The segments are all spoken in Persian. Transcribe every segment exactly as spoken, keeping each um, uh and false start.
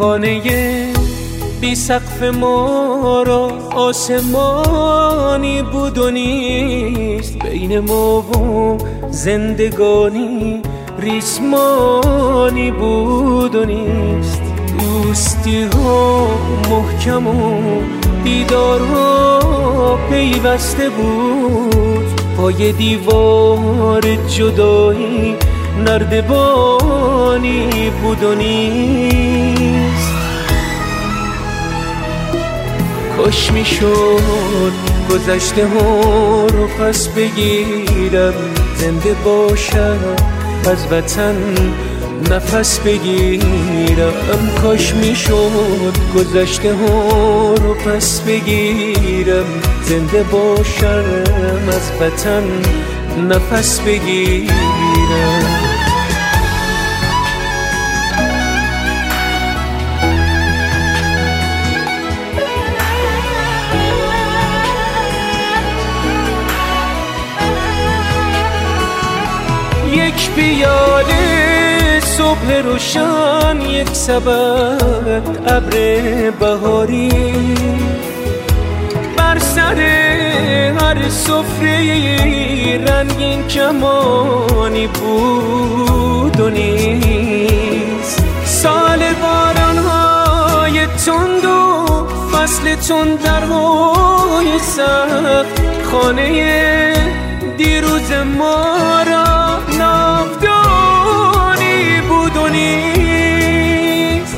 خانه بی سقف ما را آسمانی بود و نیست، بین ما و زندگانی ریسمانی بود و نیست. دوستی ها محکم و دیدارها پیوسته بود، پای دیوار جدایی نردبانی بود و نیست. کاش میشد گذشته ها رو پس بگیرم، زنده باشم از وطن نفس بگیرم. کاش میشد گذشته ها رو پس بگیرم، زنده باشم از وطن نفس بگیرم. یک پیاله صبح روشن، یک سبد ابر بهاری، بر سر هر سفره رنگین کمانی بود و نیست. سال باران‌های تند و فصل تندرهای سخت، خانه دیروز ما را ناودانی بود و نیست.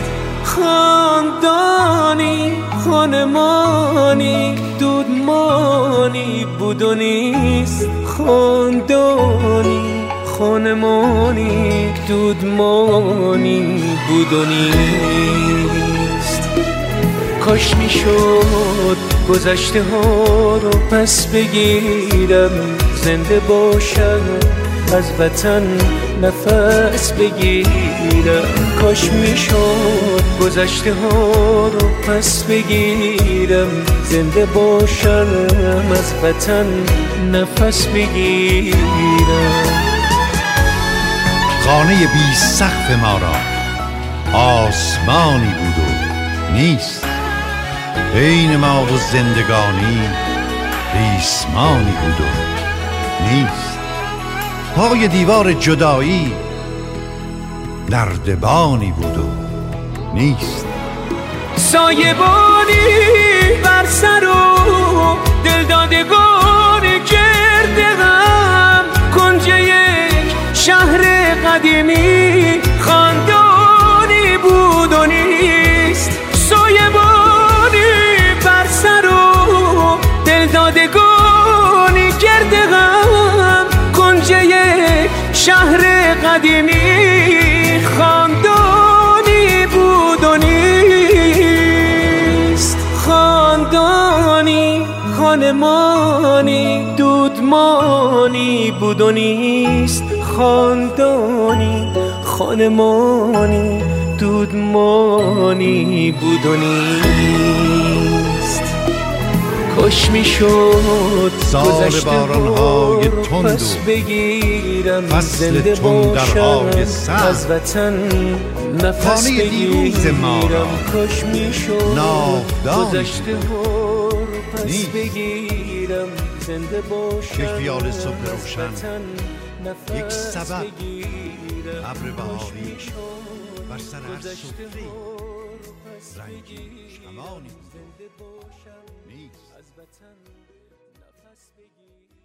خاندانی خانمانی دودمانی بود و نیست. خاندانی خانمانی دودمانی بود و نیست. کاش میشد گذشته ها رو پس بگیرم، زنده باشم از وطن نفس بگیرم. کاش میشد گذشته ها رو پس بگیرم، زنده باشم از وطن نفس بگیرم. خانه بی سقف ما را آسمانی بود و نیست، بین ما و زندگانی ریسمانی بود و نیست. پای دیوار جدایی نردبانی بود و نیست. سایبانی بر سر و دلدادگان گرد غم، کنج یک شهر قدیمی خاندانی بود و نیست. سایبانی بر سر و دلدادگان گرد غم، کنج یک شهر قدیمی خاندانی بود و نیست. خاندانی خانمانی دودمانی بود و نیست. خاندانی خانمانی دودمانی بود و نیست. کاش میشد گذشته ها رو پس بگیرم، زنده باشم از وطن نفس بگیرم. کاش میشد گذشته ها رو پس بگیرم، زنده باشم یک پیاله صبح روشن، یک نفس سبد بگیرم. ابر بهاری، بر سر هر سفره رنگین کمانی بود و نیست. از وطن نفس بگیر.